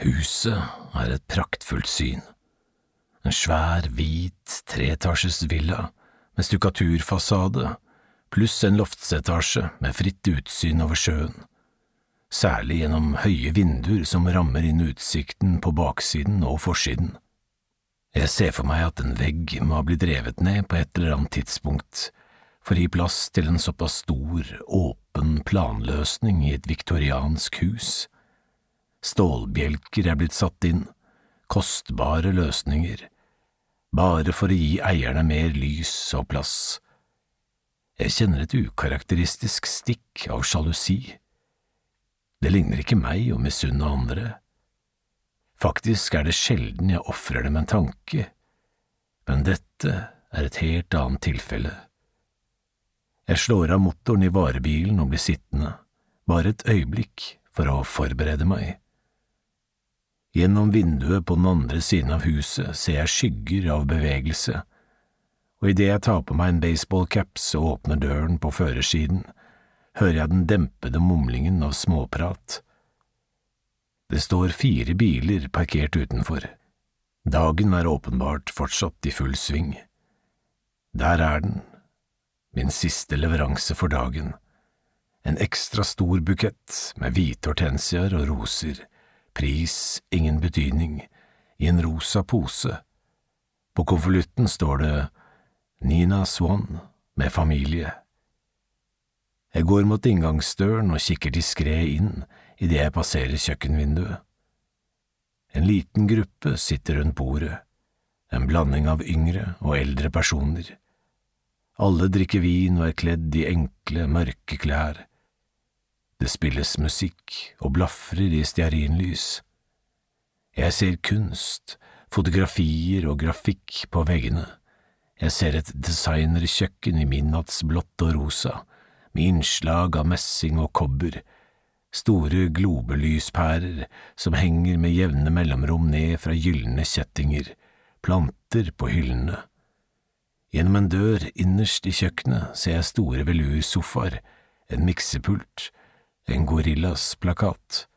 Huset et praktfullt syn. En svær, hvit, treetasjes villa med stukkaturfasade, pluss en loftsetasje med fritt utsyn over sjøen, særlig gjennom høye vinduer som rammer inn utsikten på baksiden og forsiden. Jeg ser for meg at en vegg må ha blitt revet ned på et eller annet tidspunkt, for å gi plass til en såpass stor, åpen planløsning i et viktoriansk hus. Stålbjelker blitt satt inn, kostbare løsninger, bare for å gi eierne mer lys og plass. Jeg kjenner et ukarakteristisk stikk av sjalusi. Det ligner ikke meg å misunne andre. Faktisk det sjelden jeg offrer dem en tanke, men dette et helt annet tilfelle. Jeg slår av motoren i varebilen og blir sittende, bare et øyeblikk for å forberede meg. Gjennom vinduet på den andre siden av huset ser jeg skygger av bevegelse, og idet jeg tar på meg en baseballcaps og åpner døren på førersiden, hører jeg den dempede mumlingen av småprat. Det står 4 biler parkert utenfor. Dagen åpenbart fortsatt i full sving. Der den, min siste leveranse for dagen. En ekstra stor bukett med hvite hortensiaer og roser, pris ingen betydning, i en rosa pose. På konvolutten står det Nina Swan med familie. Jeg går mot inngangsdøren og kikker diskret inn idet jeg passerer kjøkkenvinduet. En liten gruppe sitter rundt bordet, en blanding av yngre og eldre personer. Alle drikker vin og kledd i enkle, mørke klær. Det spilles musikk og blafrer i stearinlys. Jeg ser kunst, fotografier og grafikk på veggene. Jeg ser et designerkjøkken i midnattsblått og rosa, med innslag av messing og kobber, store globelyspærer som henger med jevne mellomrom ned fra gyllene kjettinger, planter på hyllene. Gjennom en dør innerst i kjøkkenet ser jeg store velursofaer, en miksepult, en gorillas plakat.